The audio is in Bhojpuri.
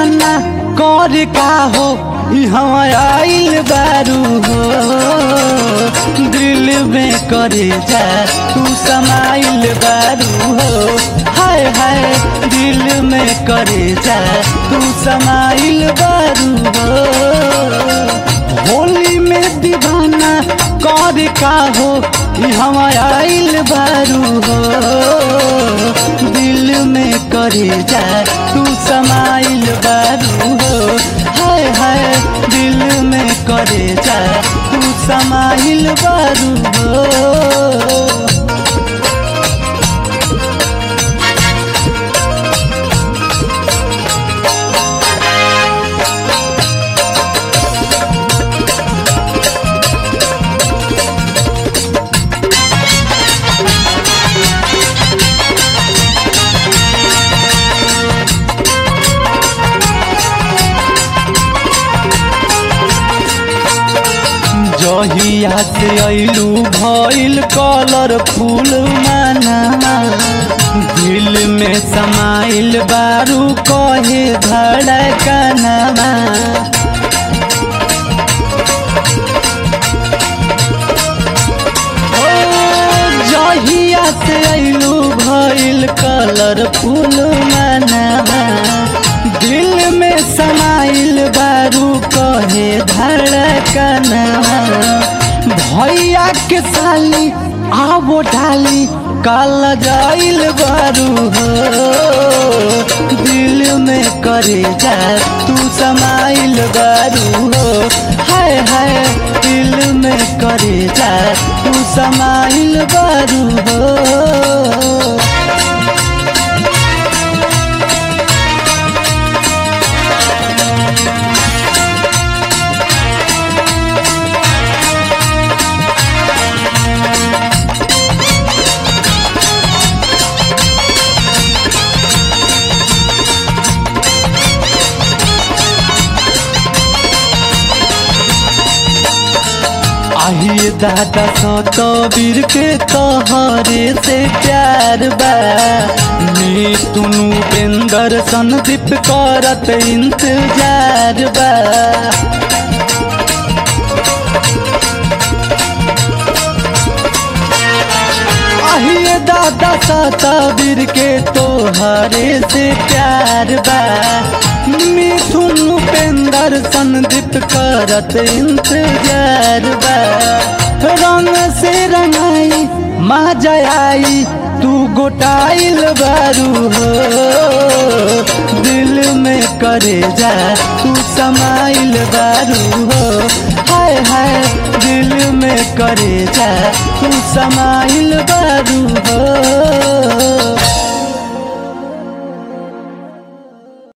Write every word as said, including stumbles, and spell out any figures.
दीवाना कर का हो हम आइल बारू हो दिल में करे जा तू समाइल बारू हो हाय हाय दिल में करे जा तू समाइल बारू हो होली में दीवाना कर का हो हम आइल बारू हो दिल में करे जा तू समाइल बारू हो हाय हाय दिल में करे जा तू समाइल बारू हो जहिया से अइलू भइल कलरफुल माना दिल में समाइल बारू कहे धड़कनवा जहिया से अइलू भइल कलरफुल माना दिल में समाइल बारू कहे धड़कनवा भैया के साली आवो ढाली काल जाइल बारू हो दिल में करे जा तू समाइल बारू हो हाय हाय दिल में करे जा तू समाइल बारू हो आहिए दादा सतबीर के तोहरे से प्यार बा तुनु बेंदर संदीप करत इंतजार बा आहिए दादा सतबीर के तोहरे से प्यार बा मिथुन उपेंदर संदीप करत इंतजार बा रंग से रंगाई माँ जयाई तू गोटाइल बारू हो दिल में करे जा तू समाइल बारू हो हाय हाय दिल में करे जा तू समाइल